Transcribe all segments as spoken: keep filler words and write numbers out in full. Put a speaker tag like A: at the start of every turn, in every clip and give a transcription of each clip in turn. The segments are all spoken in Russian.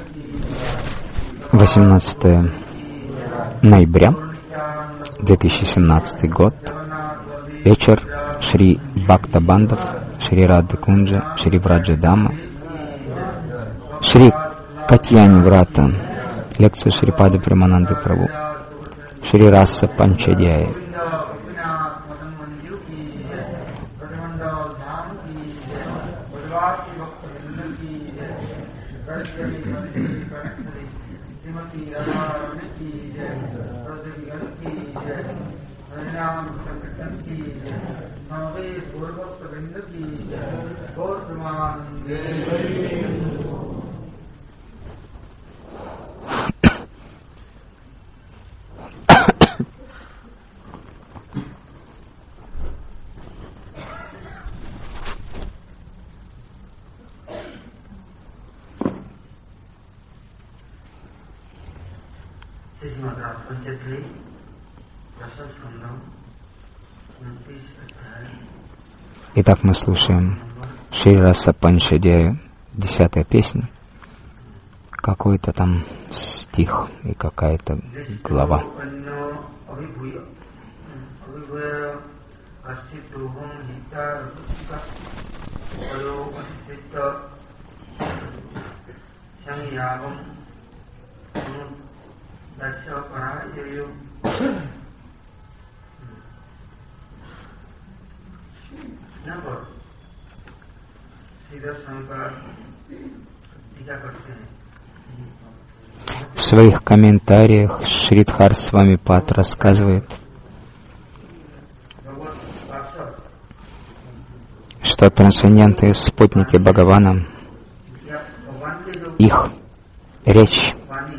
A: восемнадцатое ноября две тысячи семнадцатый год. Вечер. Шри Бхактабандав, Шри Рады Кунджа, Шри Враджадама, Шри Катьяни Врата, лекция Шрипады Премананды Прабhu, Шри Раса Панчадьяя. Итак, мы слушаем Шри Раса Панчадьяю, десятая песня, какой-то там стих и какая-то глава. В своих комментариях Шридхар Свамипад рассказывает, что трансцендентные спутники Бхагавана, их речь,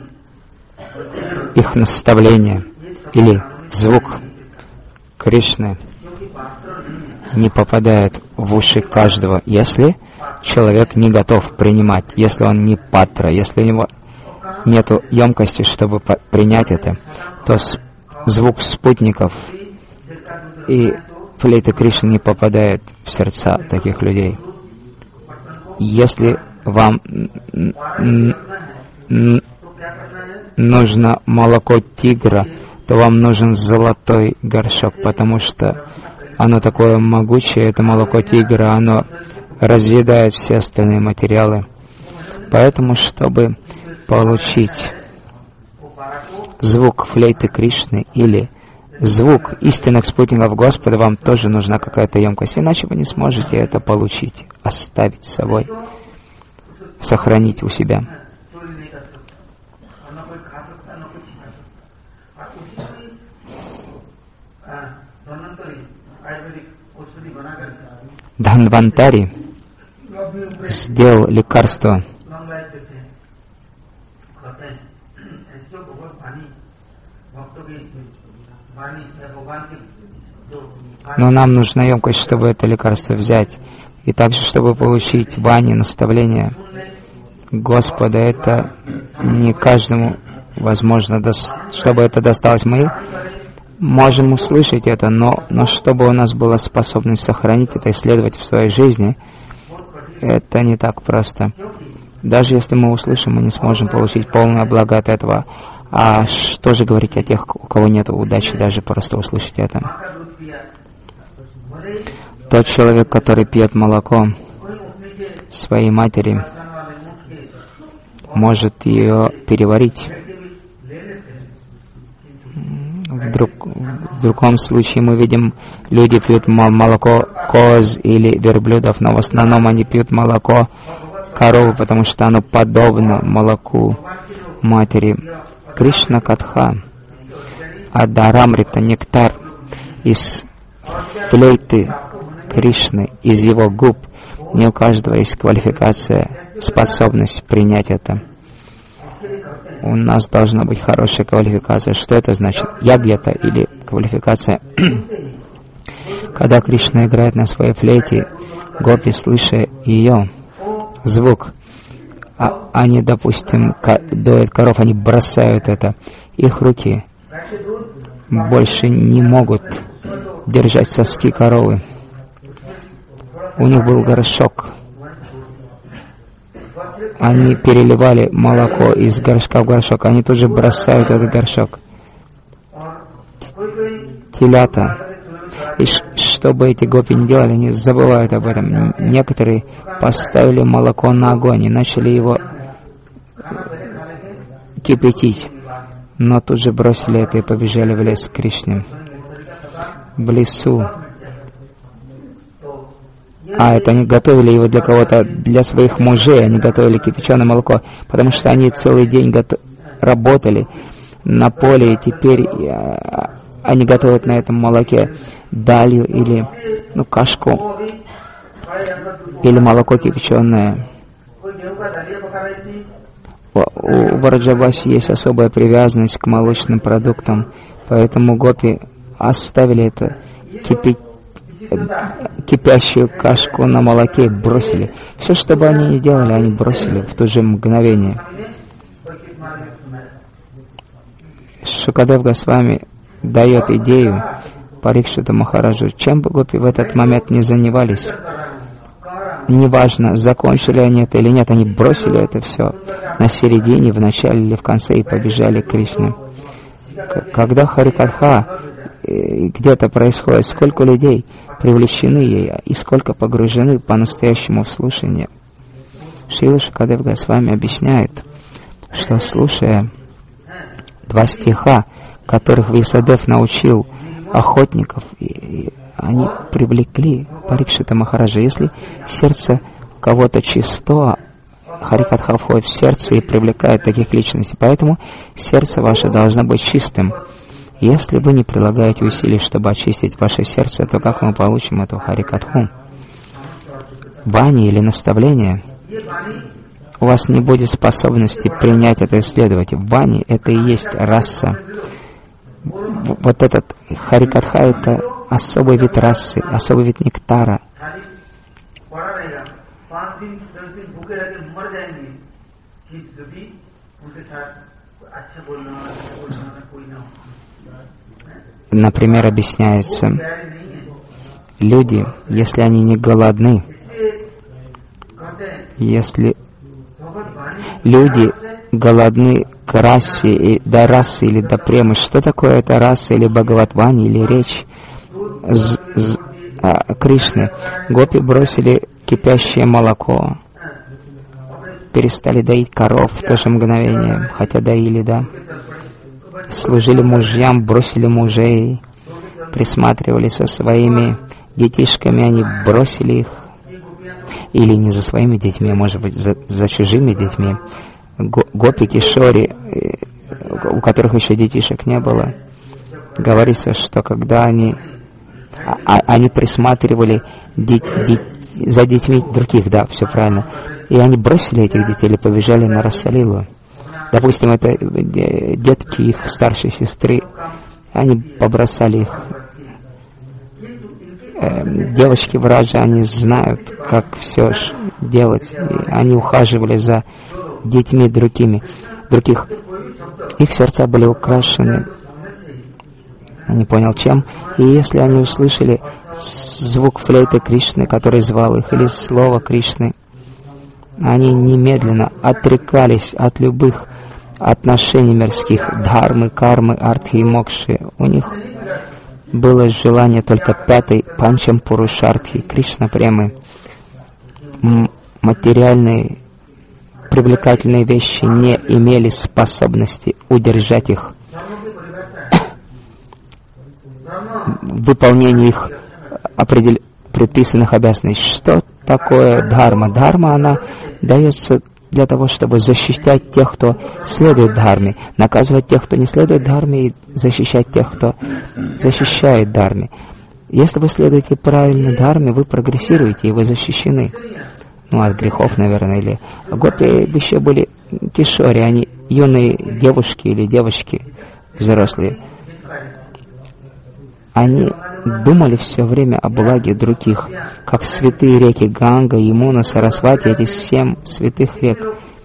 A: их наставление или звук Кришны не попадает в уши каждого, если человек не готов принимать, если он не патра, если у него нет емкости, чтобы принять это, то звук спутников и флейты Кришны не попадает в сердца таких людей. Если вам нужно молоко тигра, то вам нужен золотой горшок, потому что оно такое могучее, это молоко тигра, оно разъедает все остальные материалы. Поэтому, чтобы получить звук флейты Кришны или звук истинных спутников Господа, вам тоже нужна какая-то емкость, иначе вы не сможете это получить, оставить с собой, сохранить у себя. Дханвантари сделал лекарство, но нам нужна емкость, чтобы это лекарство взять. И также, чтобы получить вани, наставление Господа, это не каждому возможно, чтобы это досталось. Мы можем услышать это, но, но чтобы у нас была способность сохранить это, исследовать в своей жизни, это не так просто. Даже если мы услышим, мы не сможем получить полное благо от этого. А что же говорить о тех, у кого нет удачи даже просто услышать это? Тот человек, который пьет молоко своей матери, может ее переварить. В, друг, в другом случае мы видим, люди пьют молоко коз или верблюдов, но в основном они пьют молоко коровы, потому что оно подобно молоку матери. Кришна Катха, Адарамрита, нектар из флейты Кришны, из его губ. Не у каждого есть квалификация, способность принять это. У нас должна быть хорошая квалификация. Что это значит? Ягьята или квалификация. Когда Кришна играет на своей флейте, гопи, слыша ее звук, а они, допустим, доят коров, они бросают это. Их руки больше не могут держать соски коровы. У них был горшок, они переливали молоко из горшка в горшок, они тут же бросают этот горшок. Телята. И что бы эти гопи ни делали, они забывают об этом. Некоторые поставили молоко на огонь и начали его кипятить, но тут же бросили это и побежали в лес к Кришне. В лесу. А, это они готовили его для кого-то, для своих мужей, они готовили кипяченое молоко, потому что они целый день гото- работали на поле, и теперь а, они готовят на этом молоке далью или, ну, кашку, или молоко кипяченое. У Враджаваси есть особая привязанность к молочным продуктам, поэтому гопи оставили это кипи... кипящую кашку на молоке и бросили. Все, что бы они ни делали, они бросили в то же мгновение. Шукадев Госвами дает идею Парикшиту Махараджу, чем бы гопи в этот момент не занимались. Неважно, закончили они это или нет, они бросили это все на середине, в начале или в конце и побежали к Кришне. Когда Харикатха где-то происходит, сколько людей привлечены ей и сколько погружены по-настоящему в слушание. Шрила Шукадев Госвами объясняет, что, слушая два стиха, которых Вьясадев научил охотников, и они привлекли Парикшита Махараджа. Если сердце кого-то чисто, Харикатха входит в сердце и привлекает таких личностей. Поэтому сердце ваше должно быть чистым. Если вы не прилагаете усилий, чтобы очистить ваше сердце, то как мы получим эту Харикатху? Вани или наставление? У вас не будет способности принять это и исследовать. Вани — это и есть раса. Вот этот Харикатха — это особый вид расы, особый вид нектара. Например, объясняется, люди, если они не голодны, если люди голодны к расе, и, до расы или до премы, что такое эта раса или Бхагаватвани, или речь з, з, а, Кришны? Гопи бросили кипящее молоко, перестали доить коров в то же мгновение, хотя доили, да. Служили мужьям, бросили мужей, присматривали со своими детишками, они бросили их. Или не за своими детьми, а может быть за, за чужими детьми. Гопи, кишори, у которых еще детишек не было, говорится, что когда они, а, они присматривали де, де, за детьми других, да, все правильно, и они бросили этих детей или побежали на Расалилу. Допустим, это детки их старшей сестры, они побросали их. Девочки Враджа, они знают, как все делать. И они ухаживали за детьми другими, других. Их сердца были украшены, я не понял чем. И если они услышали звук флейты Кришны, который звал их, или слово Кришны, они немедленно отрекались от любых отношений мирских, дхармы, кармы, артхи и мокши. У них было желание только пятой панчам пурушартхи, Кришна премы. М- материальные привлекательные вещи не имели способности удержать их в выполнении их определ... предписанных обязанностей. Что такое дхарма? Дхарма, она дается для того, чтобы защищать тех, кто следует дхарме, наказывать тех, кто не следует дхарме, и защищать тех, кто защищает дхарме. Если вы следуете правильно дхарме, вы прогрессируете, и вы защищены. Ну, от грехов, наверное, или... Гопи еще были кишори, они юные девушки или девочки взрослые. Они думали все время о благе других, как святые реки Ганга, Ямуна, Сарасвати, эти семь святых рек.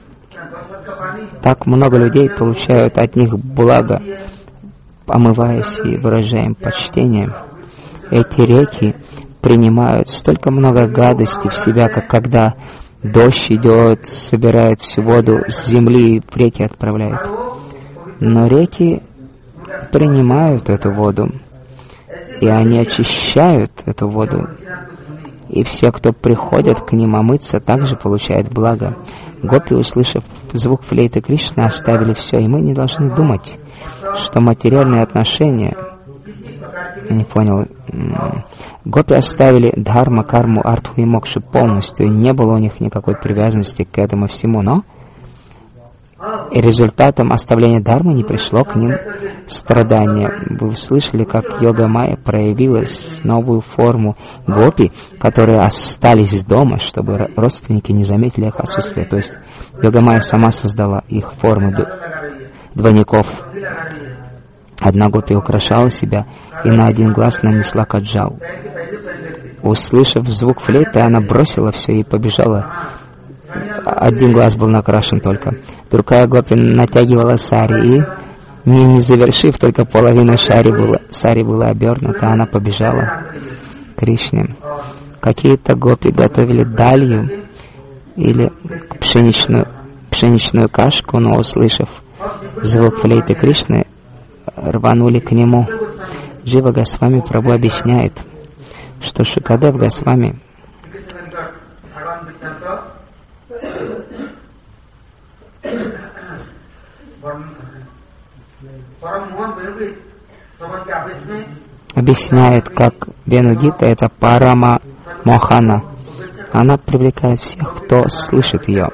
A: Так много людей получают от них благо, омываясь и выражая им почтение. Эти реки принимают столько много гадости в себя, как когда дождь идет, собирает всю воду с земли и в реки отправляет. Но реки принимают эту воду, и они очищают эту воду. И все, кто приходят к ним омыться, также получают благо. Гопи, услышав звук флейты Кришны, оставили все, и мы не должны думать, что материальные отношения... Я не понял. Гопи оставили дхарма, карму, артху и мокшу полностью, и не было у них никакой привязанности к этому всему, но и результатом оставления дхармы не пришло к ним страдания. Вы слышали, как йога майя проявилась новую форму гопи, которые остались дома, чтобы родственники не заметили их отсутствие. То есть йога майя сама создала их форму двойников. Одна гопи украшала себя и на один глаз нанесла каджау. Услышав звук флейты, она бросила все и побежала. Один глаз был накрашен только. Другая гопи натягивала сари, и, не, не завершив, только половина шари была, сари была обернута, она побежала к Кришне. Какие-то гопи готовили далью или пшеничную, пшеничную кашку, но, услышав звук флейты Кришны, рванули к нему. Джива Госвами Прабху объясняет, что Шукадев Госвами объясняет, как Венугита — это Парама Мохана. Она привлекает всех, кто слышит ее.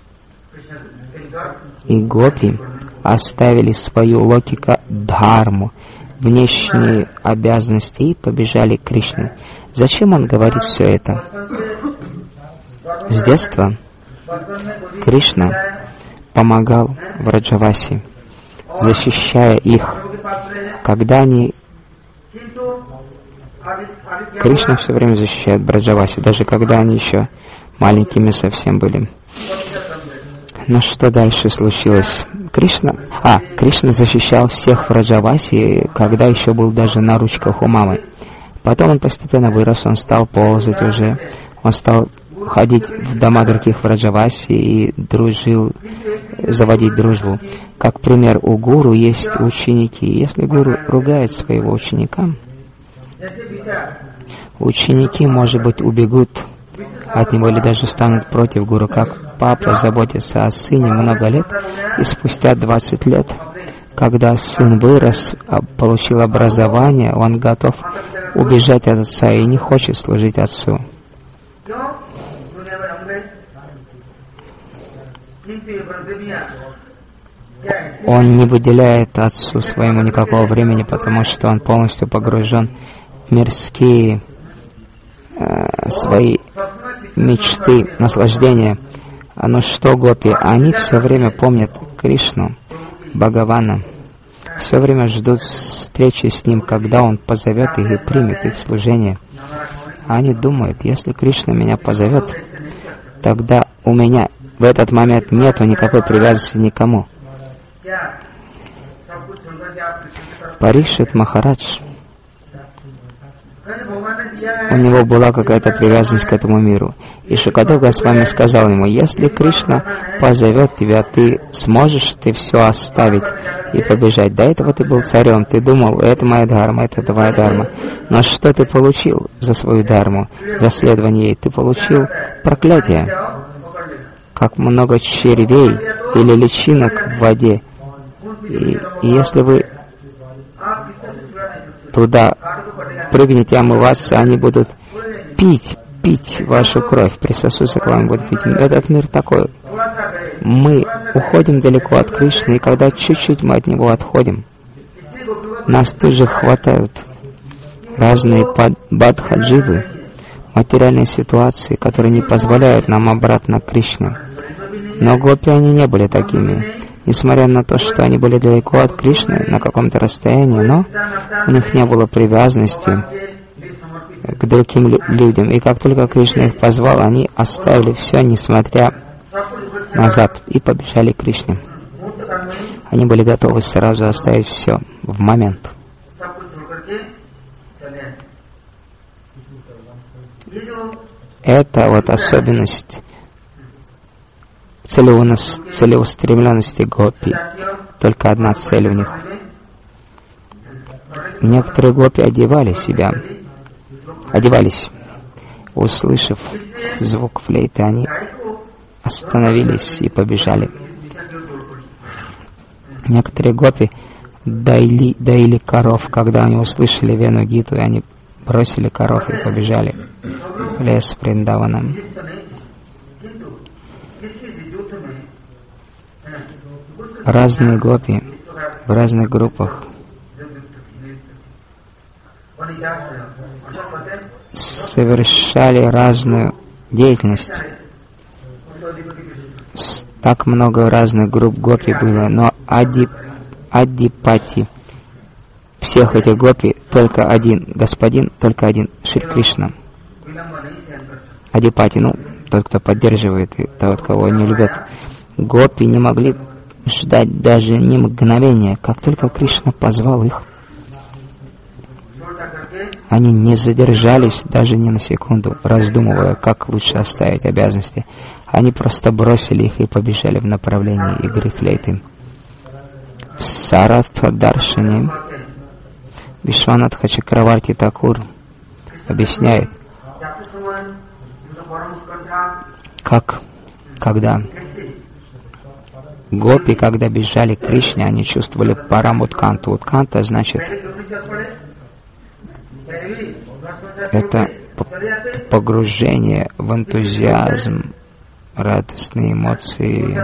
A: И гопи оставили свою локика дхарму, внешние обязанности, и побежали к Кришне. Зачем он говорит все это? С детства Кришна помогал Враджаваси, защищая их. Когда они... Кришна все время защищает Враджаваси, даже когда они еще маленькими совсем были. Но что дальше случилось? Кришна... А, Кришна защищал всех Враджаваси, когда еще был даже на ручках у мамы. Потом он постепенно вырос, он стал ползать уже, он стал ходить в дома других Враджаваси и дружил, заводить дружбу. Как пример, у гуру есть ученики. Если гуру ругает своего ученика, ученики, может быть, убегут от него или даже станут против гуру. Как папа заботится о сыне много лет, и спустя двадцать лет, когда сын вырос, получил образование, он готов убежать от отца и не хочет служить отцу. Он не выделяет отцу своему никакого времени, потому что он полностью погружен в мирские э, свои мечты, наслаждения. Но что гопи? Они все время помнят Кришну, Бхагавана, все время ждут встречи с ним, когда он позовет их и примет их служение. Они думают, если Кришна меня позовет, тогда у меня в этот момент нету никакой привязанности никому. Парикшит Махарадж, у него была какая-то привязанность к этому миру. И Шукадев Госвами сказал ему, если Кришна позовет тебя, ты сможешь ты все оставить и побежать. До этого ты был царем, ты думал, это моя дхарма, это твоя дхарма. Но что ты получил за свою дхарму, за следование ей? Ты получил проклятие, как много червей или личинок в воде. И, и если вы туда прыгнете омываться, они будут пить, пить вашу кровь, присосутся к вам, будут пить. Этот мир такой. Мы уходим далеко от Кришны, и когда чуть-чуть мы от него отходим, нас тут же хватают разные бадхадживы, материальные ситуации, которые не позволяют нам обратно к Кришне. Но гопи, они не были такими. Несмотря на то, что они были далеко от Кришны, на каком-то расстоянии, но у них не было привязанности к другим людям. И как только Кришна их позвал, они оставили все, несмотря назад, и побежали к Кришне. Они были готовы сразу оставить все в момент. Это вот особенность целеустремленности гопи. Только одна цель у них. Некоторые гопи одевали себя, одевались. Услышав звук флейты, они остановились и побежали. Некоторые гопи доили, доили коров, когда они услышали Вену Гиту, и они бросили коров и побежали в лес Вриндавана. Разные гопи в разных группах совершали разную деятельность. Так много разных групп гопи было, но ади, адипати всех этих гопи только один господин, только один Шри Кришна. Адипати, ну, тот, кто поддерживает, и тот, кого не любят. Гопи не могли ждать даже ни мгновения, как только Кришна позвал их. Они не задержались даже ни на секунду, раздумывая, как лучше оставить обязанности. Они просто бросили их и побежали в направлении игры флейты. В Саратха-даршине Вишванатха Чакраварти Такур объясняет, как, когда гопи, когда бежали к Кришне, они чувствовали парамутканту. Утканта значит это погружение в энтузиазм, радостные эмоции.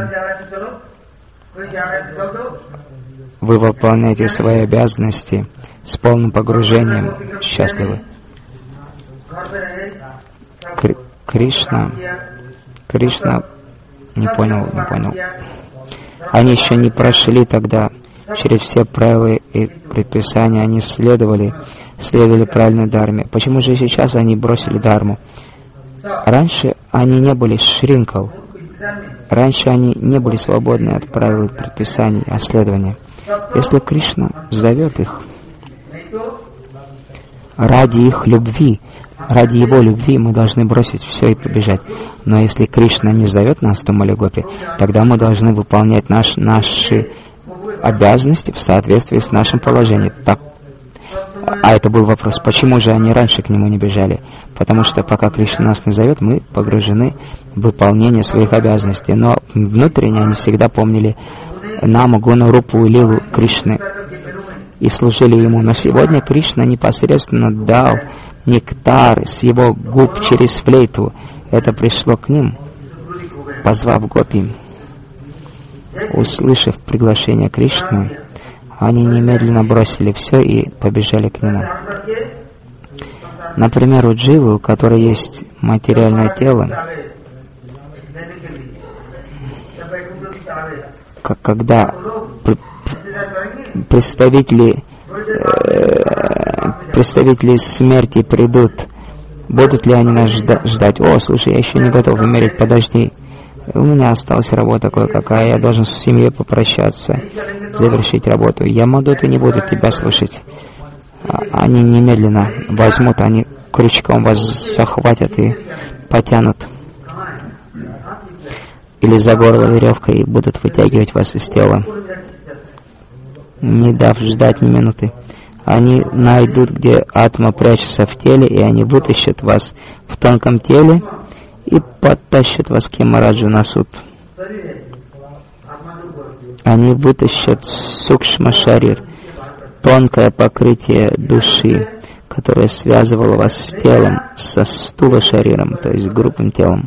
A: Вы выполняете свои обязанности с полным погружением, счастливы. Кри- Кришна, Кришна, не понял, не понял. Они еще не прошли тогда через все правила и предписания, они следовали, следовали правильной дharме. Почему же сейчас они бросили дхарму? Раньше они не были шринкал, раньше они не были свободны от правил и предписаний, а следования. Если Кришна зовет их ради их любви, ради Его любви, мы должны бросить все и побежать. Но если Кришна не зовет нас в Тамалигопе, тогда мы должны выполнять наш, наши обязанности в соответствии с нашим положением. Так, а это был вопрос, почему же они раньше к Нему не бежали? Потому что пока Кришна нас не зовет, мы погружены в выполнение своих обязанностей. Но внутренне они всегда помнили Наму, Гуну, Рупу и Лилу Кришны и служили Ему. Но сегодня Кришна непосредственно дал нектар с Его губ через флейту. Это пришло к ним, позвав гопи. Услышав приглашение Кришны, они немедленно бросили все и побежали к Нему. Например, у дживы, у которой есть материальное тело, как когда представители, э, представители смерти придут, будут ли они нас ждать? О, слушай, я еще не готов умереть, подожди. У меня осталась работа кое-какая, я должен с семьей попрощаться, завершить работу. Ямадоты не будут тебя слушать. Они немедленно возьмут, они крючком вас захватят и потянут. Или за горло веревкой и будут вытягивать вас из тела, не дав ждать ни минуты. Они найдут, где атма прячется в теле, и они вытащат вас в тонком теле и подтащат вас к Ямараджу на суд. Они вытащат сукшма шарир, тонкое покрытие души, которое связывало вас с телом, со стула шариром, то есть грубым телом.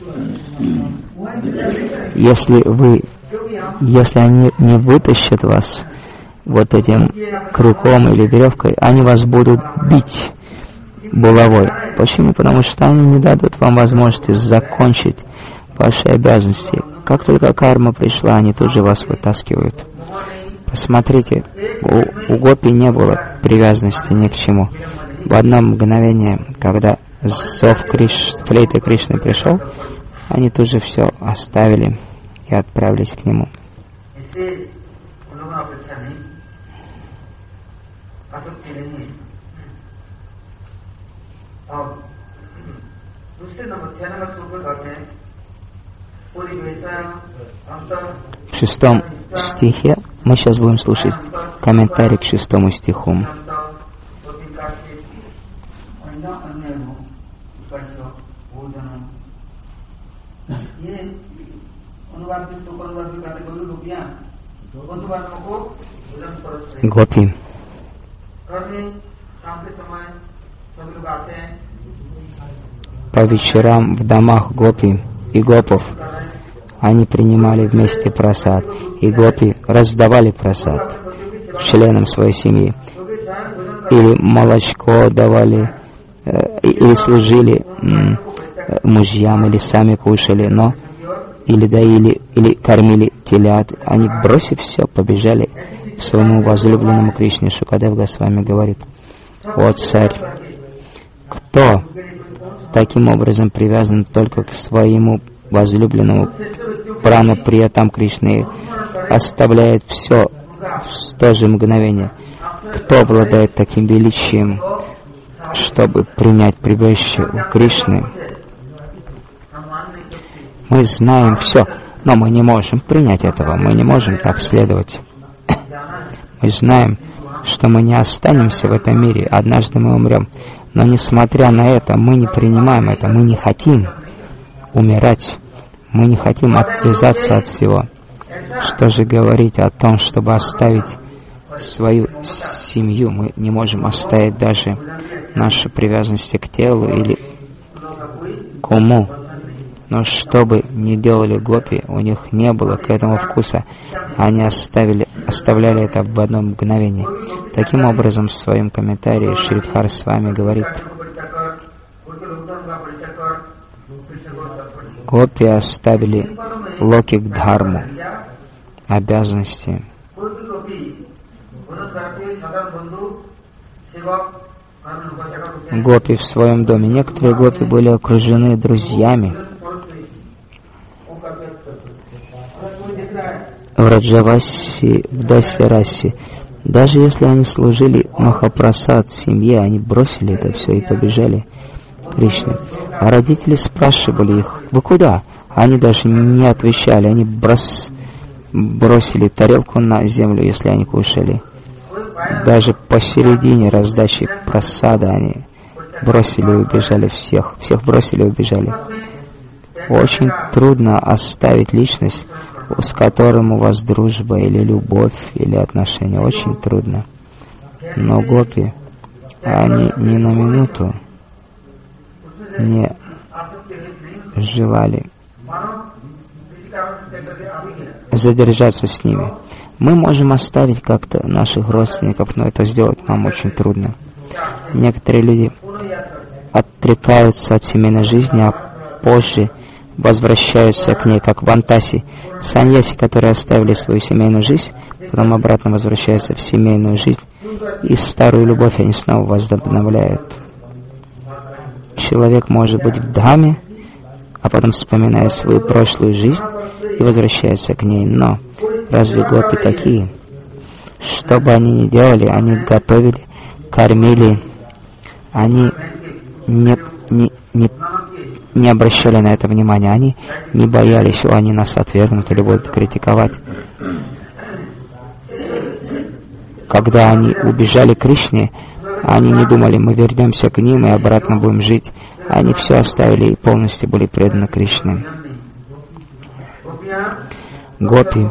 A: Если вы, если они не вытащат вас вот этим крюком или веревкой, они вас будут бить булавой. Почему? Потому что они не дадут вам возможности закончить ваши обязанности. Как только карма пришла, они тут же вас вытаскивают. Посмотрите, у, у гопи не было привязанности ни к чему. В одно мгновение, когда зов Криш, флейты Кришны пришел, они тут же все оставили и отправились к Нему. В шестом стихе мы сейчас будем слушать комментарий к шестому стиху. Гопи. По вечерам в домах гопи и гопов они принимали вместе прасад, и гопи раздавали прасад членам своей семьи, или молочко давали, э, или служили м, мужьям, или сами кушали, но или доили, или кормили телят. Они, бросив все, побежали к своему возлюбленному Кришне. Шукадев Госвами говорит: «О царь, кто таким образом привязан только к своему возлюбленному прана-приятам Кришны, оставляет все в то же мгновение? Кто обладает таким величием, чтобы принять прибежище у Кришны?» Мы знаем все, но мы не можем принять этого, мы не можем так следовать. Мы знаем, что мы не останемся в этом мире, однажды мы умрем. Но несмотря на это, мы не принимаем это, мы не хотим умирать, мы не хотим отвязаться от всего. Что же говорить о том, чтобы оставить свою семью? Мы не можем оставить даже наши привязанности к телу или к уму. Но что бы ни делали гопи, у них не было к этому вкуса. Они оставили, оставляли это в одно мгновение. Таким образом, в своем комментарии Шридхар с вами говорит: гопи оставили локик дхарму, обязанности. Гопи в своем доме. Некоторые гопи были окружены друзьями. В Раджаваси, в Дасираси, даже если они служили Махапрасад семье, они бросили это все и побежали к Кришне. А родители спрашивали их: «Вы куда?» Они даже не отвечали, они брос... бросили тарелку на землю, если они кушали. Даже посередине раздачи прасада они бросили и убежали всех. Всех бросили и убежали. Очень трудно оставить личность, с которым у вас дружба или любовь или отношения. Очень трудно. Но гопи, они ни на минуту не желали задержаться с ними. Мы можем оставить как-то наших родственников, но это сделать нам очень трудно. Некоторые люди отрекаются от семейной жизни, а позже возвращаются к ней, как вантаси. Саньяси, которые оставили свою семейную жизнь, потом обратно возвращаются в семейную жизнь, и старую любовь они снова возобновляют. Человек может быть в дхаме, а потом вспоминает свою прошлую жизнь и возвращается к ней. Но разве гопи такие? Что бы они ни делали, они готовили, кормили, они не, не, не, не обращали на это внимания, они не боялись, что они нас отвергнут или будут критиковать. Когда они убежали к Кришне, они не думали: мы вернемся к ним и обратно будем жить. Они все оставили и полностью были преданы Кришне. Гопи.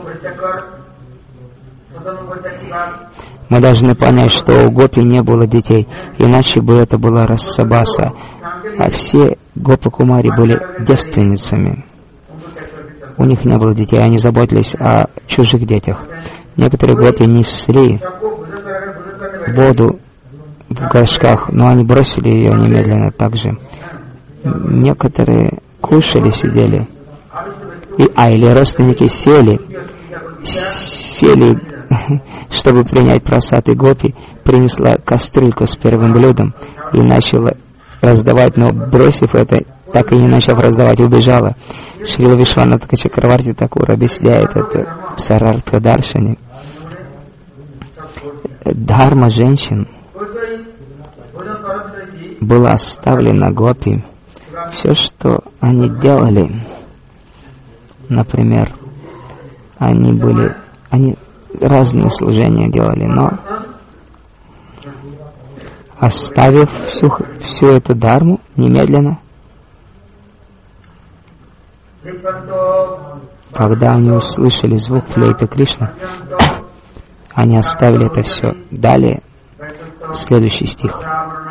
A: Мы должны понять, что у гопи не было детей, иначе бы это была Расабаса, а все гопи-кумари были девственницами. У них не было детей, они заботились о чужих детях. Некоторые гопи несли воду в горшках, но они бросили ее немедленно также. Некоторые кушали, сидели, и, а или родственники сели, сели, чтобы принять прасад, и гопи принесла кастрюльку с первым блюдом и начала раздавать, но бросив это, так и не начав раздавать, убежала. Шрила Вишванатха Чакраварти Такур объясняет это в Сарартха Даршане. Дхарма женщин была оставлена гопи. Все, что они делали, Например, они были, они разные служения делали, но оставив всю, всю эту дхарму, немедленно, когда они услышали звук флейты Кришны, они оставили это все. Далее, следующий стих.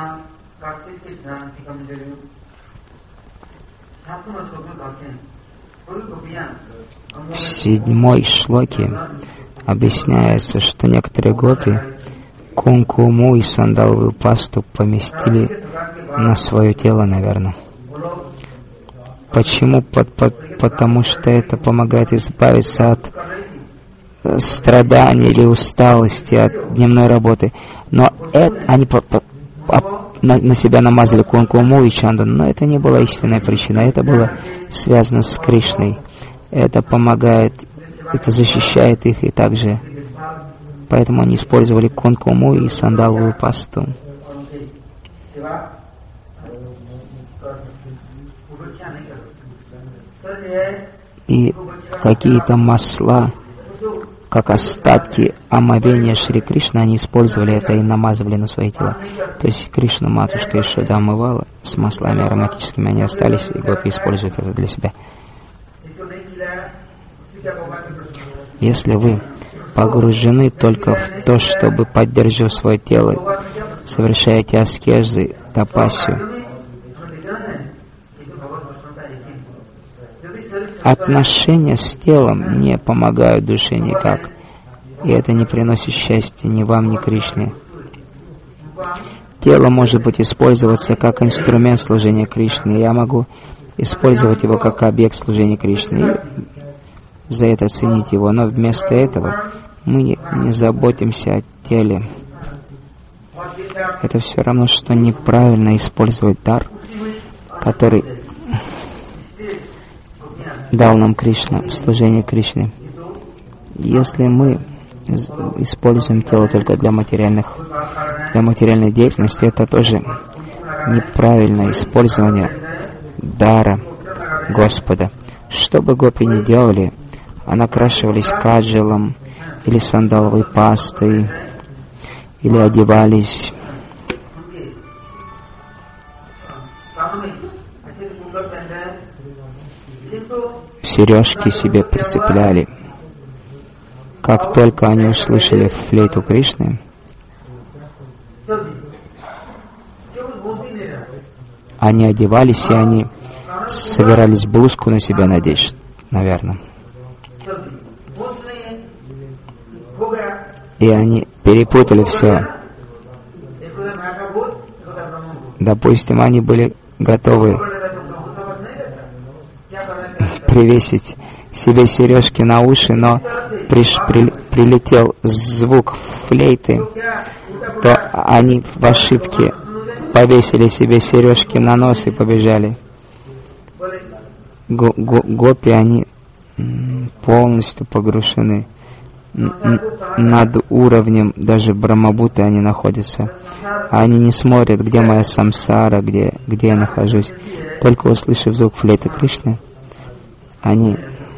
A: В седьмой шлоке объясняется, что некоторые гопи кункуму и сандаловую пасту поместили на свое тело, наверное. Почему? Потому что это помогает избавиться от страданий или усталости от дневной работы. Но это, они по, по, по, на, на себя намазали кункуму и чандан, но это не была истинная причина. Это было связано с Кришной. Это помогает, это защищает их и также. Поэтому они использовали кункуму и сандаловую пасту. И какие-то масла, как остатки омовения Шри Кришны, они использовали это и намазывали на свои тела. То есть Кришна, матушка Ешода, омывала с маслами ароматическими, они остались, и гопи используют это для себя. Если вы погружены только в то, чтобы поддерживать свое тело, совершаете аскезы, тапасию, отношения с телом не помогают душе никак, и это не приносит счастья ни вам, ни Кришне. Тело может быть использоваться как инструмент служения Кришне, и я могу использовать его как объект служения Кришне, и за это ценить его, но вместо этого мы не, не заботимся о теле. Это все равно, что неправильно использовать дар, который дал нам Кришна в служении Кришне. Если мы используем тело только для материальных, для материальной деятельности, это тоже неправильное использование дара Господа. Что бы гопи ни делали, накрашивались каджалом или сандаловой пастой, или одевались сережки себе прицепляли. Как только они услышали флейту Кришны, они одевались, и они собирались блузку на себя надеть, наверное. И они перепутали все. Допустим, они были готовы привесить себе сережки на уши, но приш, при, прилетел звук флейты, то они в ошибке повесили себе сережки на нос и побежали. Го, го, гопи, они полностью погружены. Над уровнем даже Брахмабуты они находятся. Они не смотрят, где моя самсара, где, где я нахожусь. Только услышав звук флейты Кришны, они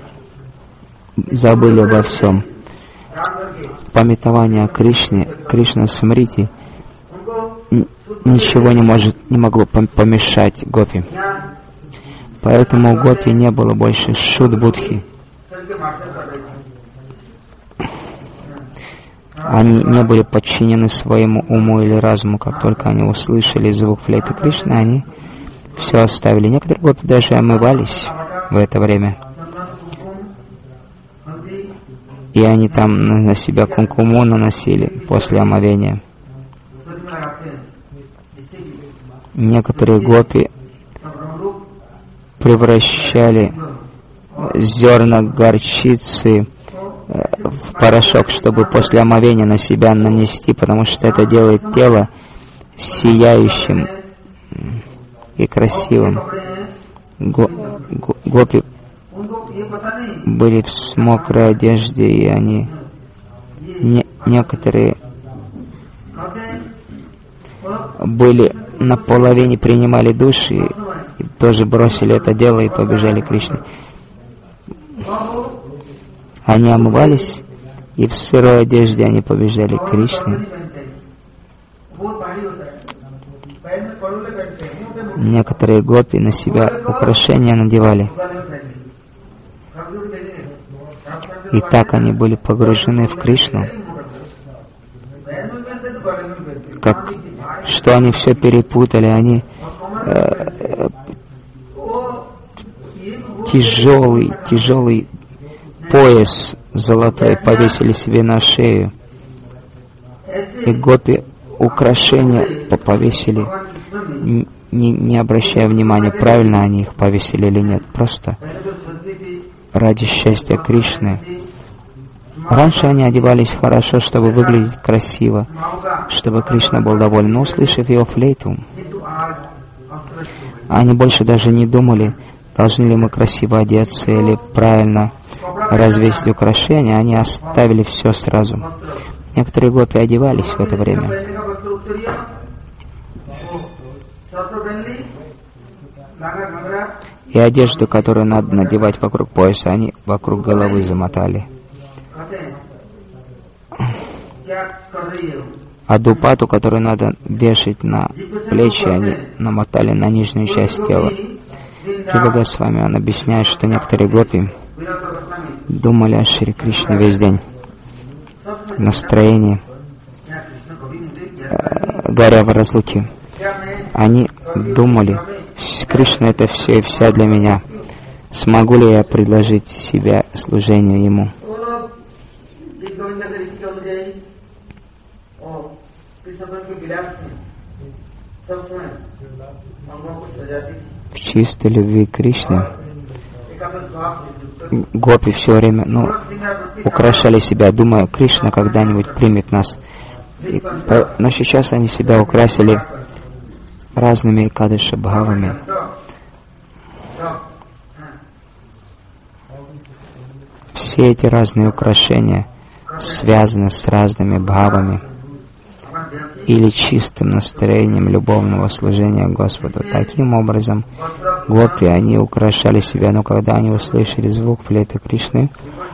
A: забыли обо всем. Памятование о Кришне, Кришна Смрити, ничего не может, не могло помешать гопи. Поэтому у гопи не было больше шуд-будхи. Они не были подчинены своему уму или разуму. Как только они услышали звук флейты Кришны, они все оставили. Некоторые гопи даже омывались в это время. И они там на себя кункуму наносили после омовения. Некоторые гопи превращали зерна горчицы в порошок, чтобы после омовения на себя нанести, потому что это делает тело сияющим и красивым. Го, го, гопи были в мокрой одежде, и они не, некоторые были наполовине принимали душ и, и тоже бросили это дело и побежали к Кришне. Они омывались, и в сырой одежде они побежали к Кришне. Некоторые гопи на себя украшения надевали. И так они были погружены в Кришну, как, что они все перепутали. Они э, тяжелый, тяжелый пояс золотой повесили себе на шею. И гопи украшения повесили, не, не обращая внимания, правильно они их повесили или нет, просто ради счастья Кришны. Раньше они одевались хорошо, чтобы выглядеть красиво, чтобы Кришна был доволен. Но, услышав его флейту, они больше даже не думали, должны ли мы красиво одеться или правильно развесить украшения. Они оставили все сразу. Некоторые гопи одевались в это время. И одежду, которую надо надевать вокруг пояса, они вокруг головы замотали. А дупату, которую надо вешать на плечи, они намотали на нижнюю часть тела. Джива Госвами, он объясняет, что некоторые гопи думали о Шри Кришне весь день. В настроении, э, горя в разлуке. Они думали, Кришна — это все и вся для меня. Смогу ли я предложить себя служению Ему? В чистой любви к Кришне гопи все время, ну, украшали себя, думая, Кришна когда-нибудь примет нас. И, но сейчас они себя украсили разными экадаши бхавами. Все эти разные украшения связаны с разными бхавами или чистым настроением любовного служения Господу. Таким образом, гопи, они украшали себя, но когда они услышали звук флейты Кришны,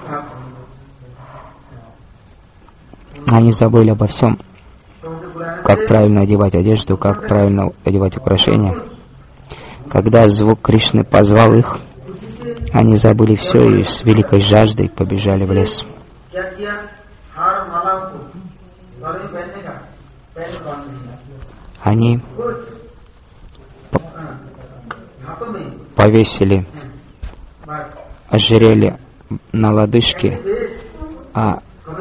A: они забыли обо всем, как правильно одевать одежду, как правильно одевать украшения. Когда звук Кришны позвал их, они забыли все и с великой жаждой побежали в лес. Они повесили ожерелье на лодыжке, а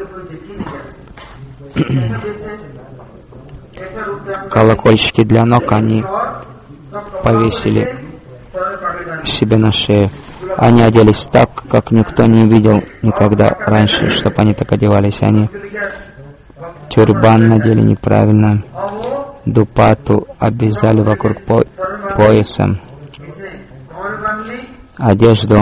A: колокольчики для ног они повесили себе на шею. Они оделись так, как никто не видел никогда раньше, чтобы они так одевались. Они тюрбан надели неправильно, дупату обвязали вокруг по пояса, одежду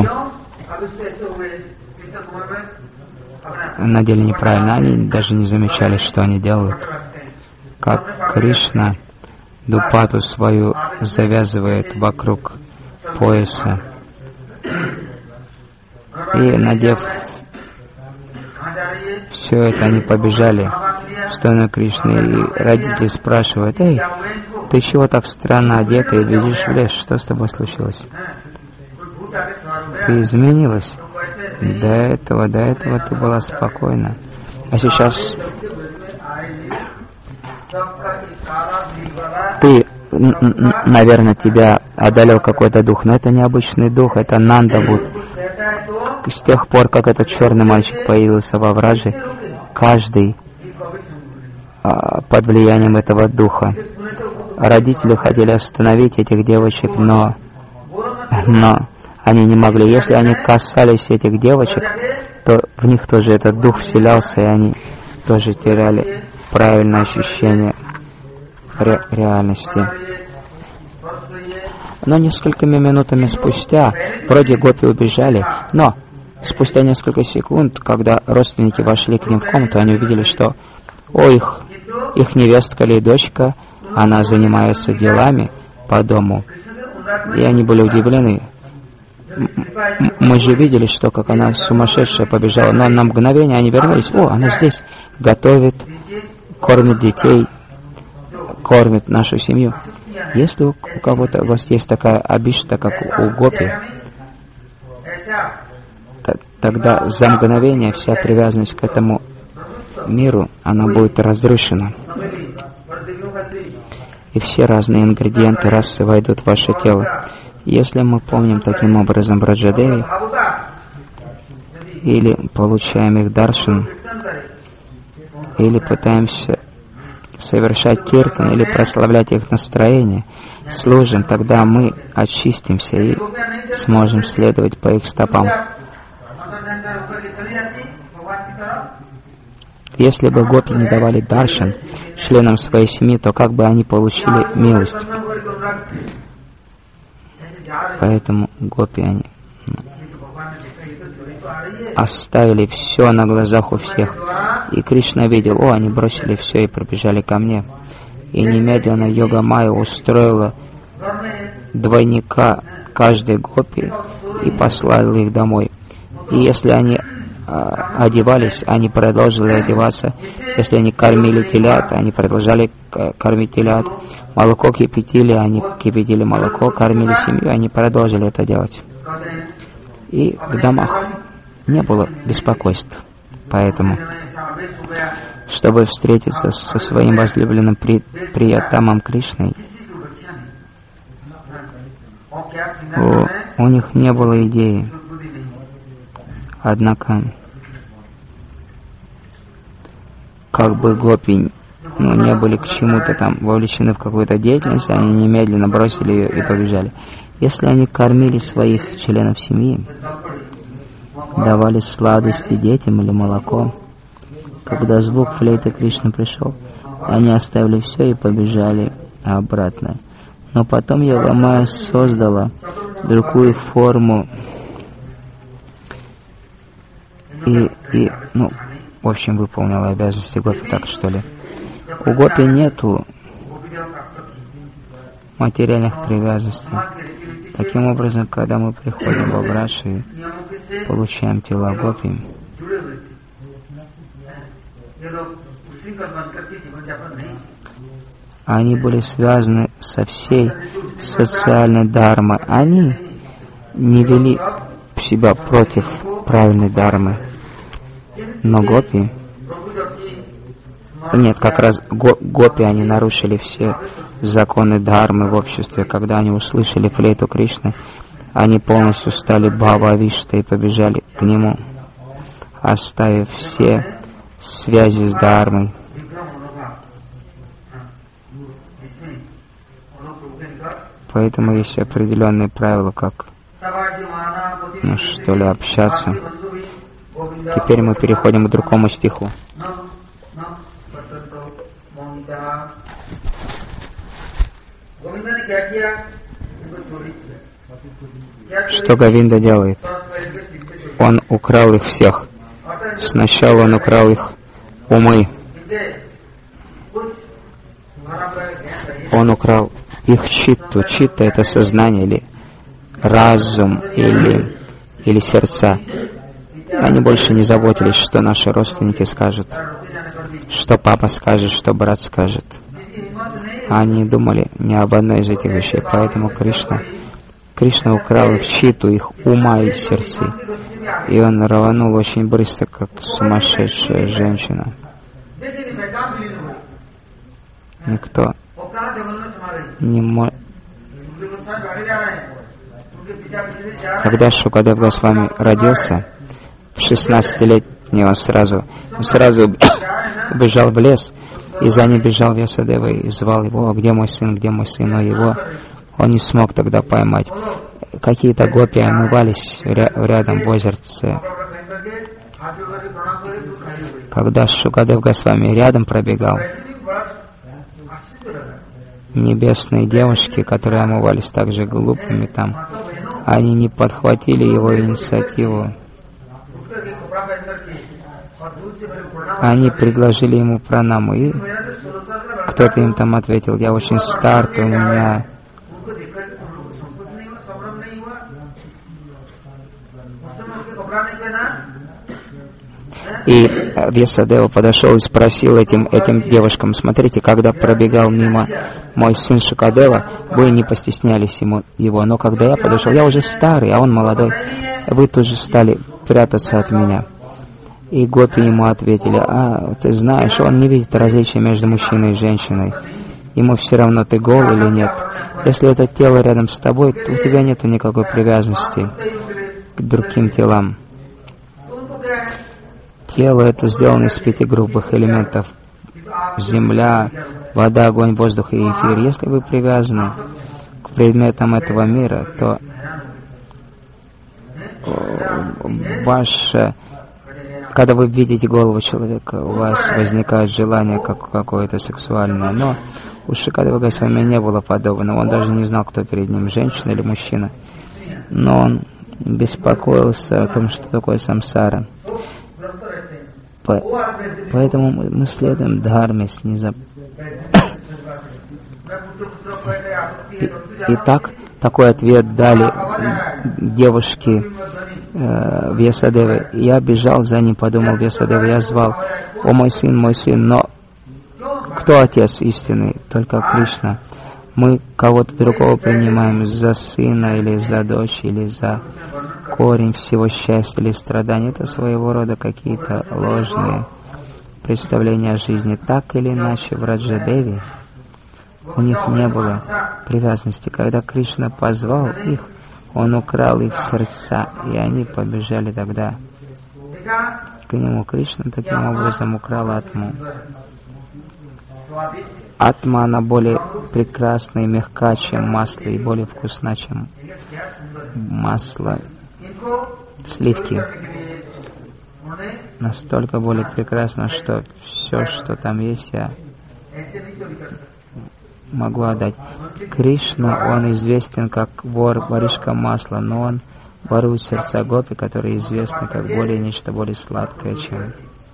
A: надели неправильно. Они даже не замечали, что они делают. Как Кришна дупату свою завязывает вокруг пояса. И, надев все это, они побежали в сторону Кришны. И родители спрашивают: «Эй, ты чего так странно одета и бежишь в лес? Что с тобой случилось? Ты изменилась? До этого, до этого ты была спокойна. А сейчас ты, наверное, тебя одолел какой-то дух, но это необычный дух, это Нандабуд. С тех пор, как этот черный мальчик появился во Враже, каждый а, под влиянием этого духа. Родители хотели остановить этих девочек, но, но они не могли. Если они касались этих девочек, то в них тоже этот дух вселялся, и они тоже теряли правильное ощущение ре реальности. Но несколькими минутами спустя, вроде гопи убежали, но спустя несколько секунд, когда родственники вошли к ним в комнату, они увидели, что о, их, их невестка или дочка, она занимается делами по дому. И они были удивлены. мы же видели, что как она сумасшедшая побежала, но на мгновение они вернулись. О, она здесь готовит, кормит детей, кормит нашу семью. Если у кого-то у вас есть такая обижда, как у Гопи, тогда за мгновение вся привязанность к этому миру, она будет разрушена. И все разные ингредиенты расы войдут в ваше тело. Если мы помним таким образом Враджадеви, или получаем их даршан, или пытаемся совершать киртан, или прославлять их настроение, служим, тогда мы очистимся и сможем следовать по их стопам. Если бы гопи не давали даршан членам своей семьи, то как бы они получили милость? Поэтому гопи они оставили все на глазах у всех. И Кришна видел, о, они бросили все и пробежали ко мне. И немедленно Йога Майя устроила двойника каждой гопи и послала их домой. И если они а, одевались, они продолжили одеваться. Если они кормили телят, они продолжали кормить телят. Молоко кипятили, они кипятили молоко, кормили семью, они продолжили это делать. И в домах не было беспокойств. Поэтому, чтобы встретиться со своим возлюбленным при, Приятамом Кришной, у, у них не было идеи. Однако, как бы гопи ну, не были к чему-то там вовлечены в какую-то деятельность, они немедленно бросили ее и побежали. Если они кормили своих членов семьи, давали сладости детям или молоко, когда звук флейты Кришны пришел, они оставили все и побежали обратно. Но потом Йога Майя создала другую форму и, и, ну, в общем, выполнила обязанности гопи, так что ли. У гопи нету материальных привязанностей. Таким образом, когда мы приходим в Абраши и получаем тела гопи, они были связаны со всей социальной дхармой. Они не вели себя против правильной дхармы. Но гопи, нет, как раз го, гопи, они нарушили все законы дхармы в обществе. Когда они услышали флейту Кришны, они полностью стали бхава-вишта и побежали к нему, оставив все связи с дхармой. Поэтому есть определенные правила, как, ну, что ли, общаться. Теперь мы переходим к другому стиху. Что Говинда делает? Он украл их всех. Сначала он украл их умы. Он украл их читту. Читта — это сознание или разум, или, или сердца. Они больше не заботились, что наши родственники скажут, что папа скажет, что брат скажет. Они думали не об одной из этих вещей. Поэтому Кришна, Кришна украл их читу, их ума и сердцы. И он рванул очень быстро, как сумасшедшая женщина. Никто не может. Когда Шукадев Госвами родился, в шестнадцатилетний он сразу, он сразу убежал в лес, и за ним бежал Вьясадева и звал его: «Где мой сын, где мой сын?» Но его он не смог тогда поймать. Какие-то гопи омывались ря- рядом в озерце. Когда Шукадев Госвами рядом пробегал, небесные девушки, которые омывались также глупыми там, они не подхватили его инициативу. Они предложили ему пранаму, и кто-то им там ответил: «Я очень стар, то у меня И Вьясадева подошел и спросил этим, этим девушкам: смотрите, когда пробегал мимо мой сын Шукадева, вы не постеснялись ему, его, но когда я подошел, я уже старый, а он молодой, вы тут же стали прятаться от меня. И гопи ему ответили: а, ты знаешь, он не видит различия между мужчиной и женщиной. Ему все равно, ты гол или нет. Если это тело рядом с тобой, то у тебя нет никакой привязанности к другим телам. Тело — это сделано из пяти грубых элементов: земля, вода, огонь, воздух и эфир. Если вы привязаны к предметам этого мира, то ваше... Когда вы видите голову человека, у вас возникает желание как какое-то сексуальное. Но у Шукадева Госвами не было подобного. Он даже не знал, кто перед ним, женщина или мужчина. Но он беспокоился о том, что такое самсара. По, поэтому мы, мы следуем дхарме снизу. И, итак, такой ответ дали девушки э, Вьясадевы. Я бежал за ним, подумал Вьясадева, я звал: о мой сын, мой сын, но кто отец истинный? Только Кришна. Мы кого-то другого принимаем за сына или за дочь, или за корень всего счастья или страданий. Это своего рода какие-то ложные представления о жизни. Так или иначе, в Раджадеве у них не было привязанности. Когда Кришна позвал их, он украл их сердца, и они побежали тогда к нему. Кришна таким образом украл атму. Атма, она более прекрасна и мягка, чем масло, и более вкусна, чем масло сливки. Настолько более прекрасно, что все, что там есть, я могу отдать. Кришна, он известен как вор, воришка масла, но он ворует сердца гопи, которые известны как более нечто более сладкое, чем...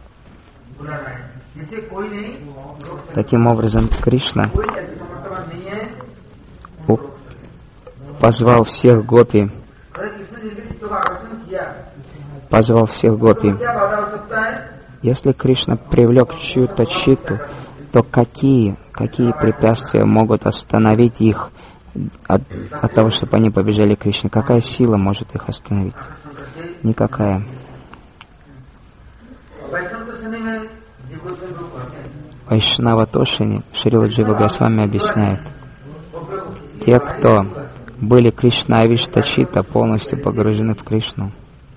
A: Таким образом, Кришна позвал всех гопи, позвал всех гопи. Если Кришна привлек чью-то читу, то какие, какие препятствия могут остановить их от, от того, чтобы они побежали к Кришне? Какая сила может их остановить? Никакая. Вайшнава Тошини Шрила Джива Госвами объясняет: те, кто были Кришна и Виштачита, полностью погружены в Кришну,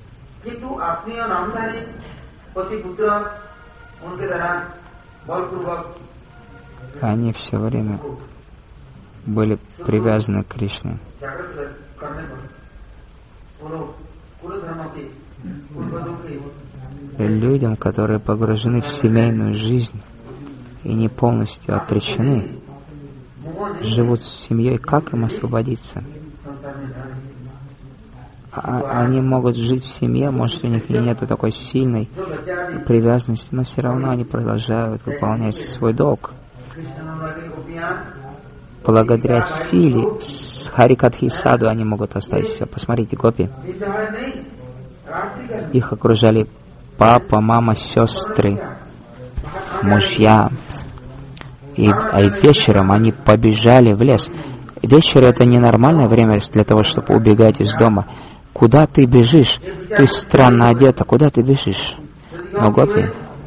A: они все время были привязаны к Кришне. Людям, которые погружены в семейную жизнь и не полностью отречены, живут с семьей, как им освободиться? А, они могут жить в семье, может, у них и нет такой сильной привязанности, но все равно они продолжают выполнять свой долг. Благодаря силе с Харикатхи Саду они могут оставить все. Посмотрите, гопи. Их окружали папа, мама, сестры, мужья. И, а вечером они побежали в лес. Вечер — это ненормальное время для того, чтобы убегать из дома. Куда ты бежишь? Ты странно одета, куда ты бежишь? Но гопи...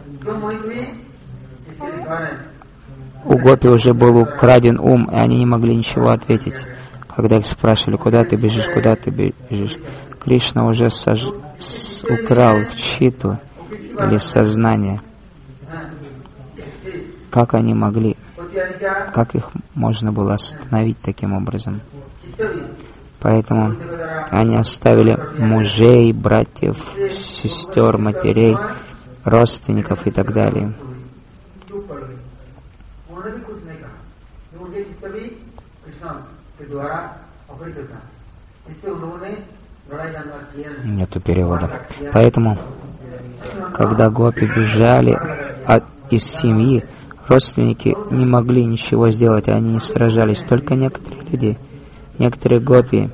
A: У гопи уже был украден ум, и они не могли ничего ответить. Когда их спрашивали, куда ты бежишь, куда ты бежишь, Кришна уже сож... с... украл их читу или сознание. Как они могли, как их можно было остановить таким образом? Поэтому они оставили мужей, братьев, сестер, матерей, родственников и так далее. Нету перевода. Поэтому, когда гопи бежали от, из семьи, родственники не могли ничего сделать, они не сражались. Только некоторые люди, некоторые гопи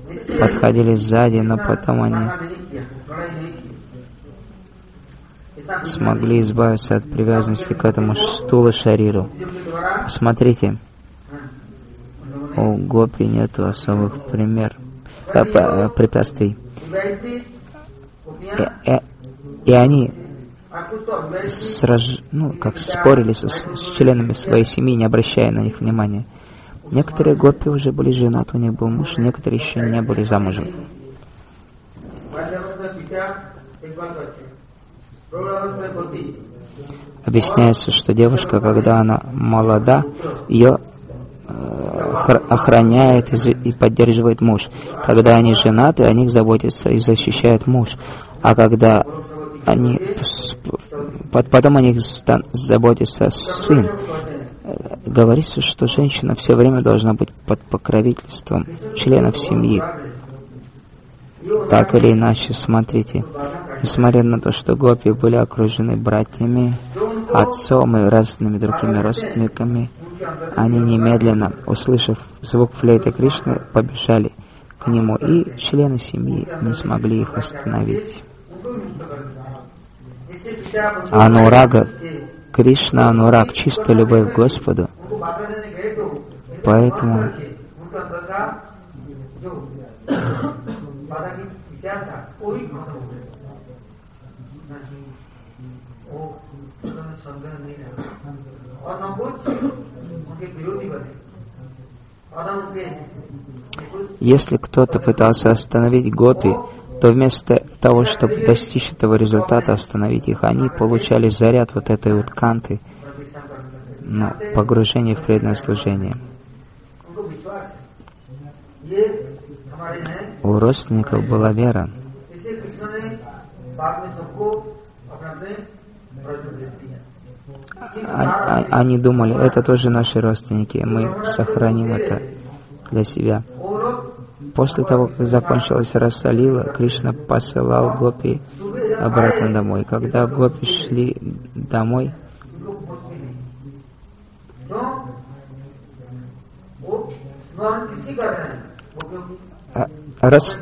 A: подходили сзади, но потом они смогли избавиться от привязанности к этому стулу Шариру. Смотрите, у гопи нету особых пример, э, препятствий. И, и, и они сраж... ну, как спорили с, с членами своей семьи, не обращая на них внимания. Некоторые гопи уже были женаты, у них был муж, некоторые еще не были замужем. Объясняется, что девушка, когда она молода, ее охраняет и поддерживает муж. Когда они женаты, о них заботится и защищает муж. А когда они потом о них заботится сын, говорится, что женщина все время должна быть под покровительством членов семьи. Так или иначе, смотрите, несмотря на то, что гопи были окружены братьями, отцом и разными другими родственниками, они немедленно, услышав звук флейты Кришны, побежали к нему, и члены семьи не смогли их остановить. Анурага, Кришна Анураг, чистая любовь к Господу, поэтому если кто-то пытался остановить гопи, то вместо того, чтобы достичь этого результата, остановить их, они получали заряд вот этой вот канты, ну, погружение в преданное служение. У родственников была вера. А, они думали, это тоже наши родственники, мы сохраним это для себя. После того, как закончилась Раса Лила, Кришна посылал гопи обратно домой. Когда гопи шли домой, а, раз...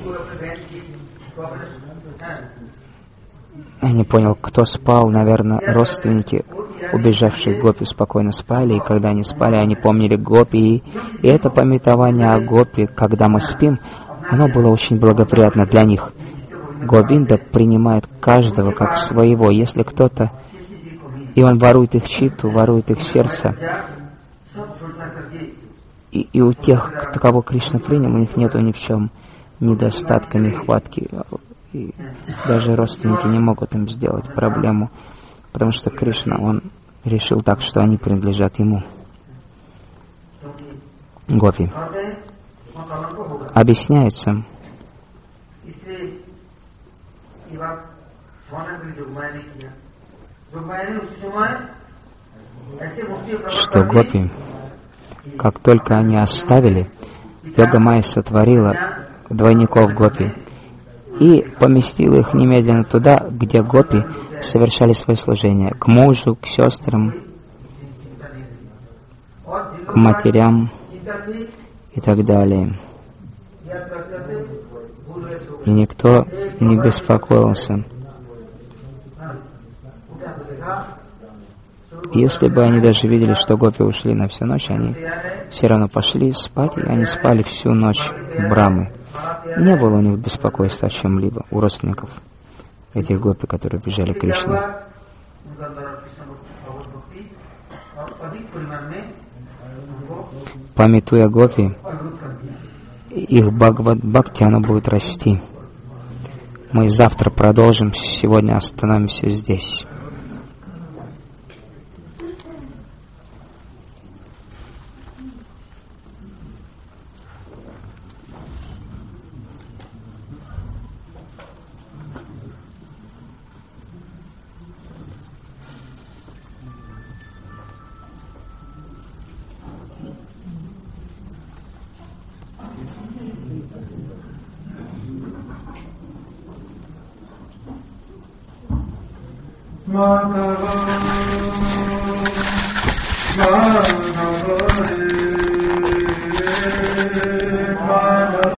A: Я не понял, кто спал, наверное, родственники убежавших гопи спокойно спали, и когда они спали, они помнили гопи, и, и это памятование о гопи, когда мы спим, оно было очень благоприятно для них. Говинда принимает каждого как своего. Если кто-то, и он ворует их читу, ворует их сердце, и, и у тех, кого Кришна принял, у них нету ни в чем недостатка, нехватки. И даже родственники не могут им сделать проблему, потому что Кришна, он решил так, что они принадлежат ему. Гопи. Объясняется, что гопи, как только они оставили, Йога Майя сотворила двойников гопи и поместила их немедленно туда, где гопи совершали свое служение, к мужу, к сестрам, к матерям и так далее. И никто не беспокоился. Если бы они даже видели, что гопи ушли на всю ночь, они все равно пошли спать, и они спали всю ночь Брамы. Не было у них беспокойства о чем-либо, у родственников этих гопи, которые бежали к Кришне. Памятуя гопи, их Бхагават-бхакти, оно будет расти. Мы завтра продолжим, сегодня остановимся здесь.
B: Madhava, Madhava, Madhava.